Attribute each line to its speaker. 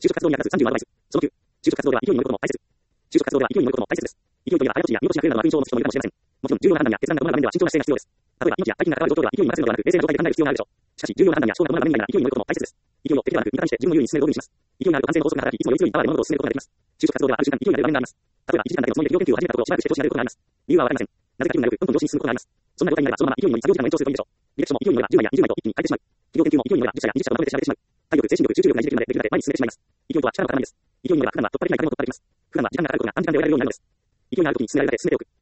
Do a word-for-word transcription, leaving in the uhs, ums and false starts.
Speaker 1: 就職活動に役立つさんじゅうのアドバイス。そのきゅう、就職活動では勢いに乗ることも大切。就職活動では勢いに乗ることも大切です。勢いというのは早とちりや見落としが増えるなどの悪印象を持つ人もいるかもしれません。もちろん重要な判断や決断が伴う場面では慎重な姿勢が必要です。例えば命や大金が関わる状況では勢いに任せるのではなく冷静な状態で考える必要があるでしょう。しかし重要な判断や思考が伴う場面以外なら勢いに乗ることも大切です。勢いを敵ではなく味方にして自分の優位に進める道具にします。勢いがあると安全の法則が働き、いつもより強いパワーで物事を進めることができます。就職活動ではある瞬間に勢いになる場面があります。例えばいちじかんだけの損益量研究を始めたところをしばらくして調子になることがあります。理由はわかりません。なぜか勢いになるどんどん上司に進むことがあります。そんな状態になればそのまま勢いに乗り作業時間を延長するといいでしょう。履歴書も勢いに乗ればじゅうまいやにじゅうまいと一気に書いてしまう。企業研究も勢いに乗ればじゅっ社やにじゅっ社とまとめて調べてしまう。体力、精神力、集中力が維持できるまでできるだけ前に進めてしまいます。勢いとは力の塊です。勢いに乗れば普段は突破できない壁も突破できます。普段は時間がかかることが短時間で終えられるようになるのです。勢いがあるときに進められるだけ進めておく。